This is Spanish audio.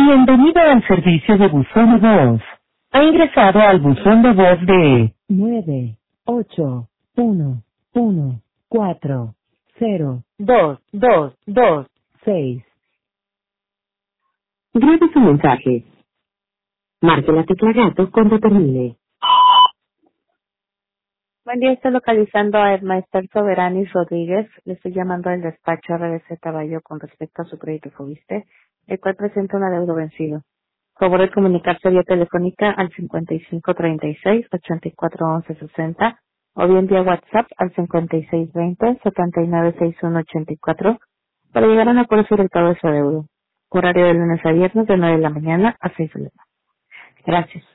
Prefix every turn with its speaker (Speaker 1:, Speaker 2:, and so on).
Speaker 1: Bienvenido al servicio de buzón de voz. Ha ingresado al buzón de voz de 98114022226. Grabe su mensaje. Marque la tecla gato cuando termine.
Speaker 2: Buen día, estoy localizando a Edmaester Soberanis Rodríguez. Le estoy llamando del despacho RBC Caballo con respecto a su crédito Fobiste, el cual presenta un adeudo vencido. Favor de comunicarse vía telefónica al 5536-841160 o bien vía WhatsApp al 5620-796184 para llegar a un acuerdo sobre el pago de su adeudo. Horario de lunes a viernes de 9 de la mañana a 6 de la tarde. Gracias.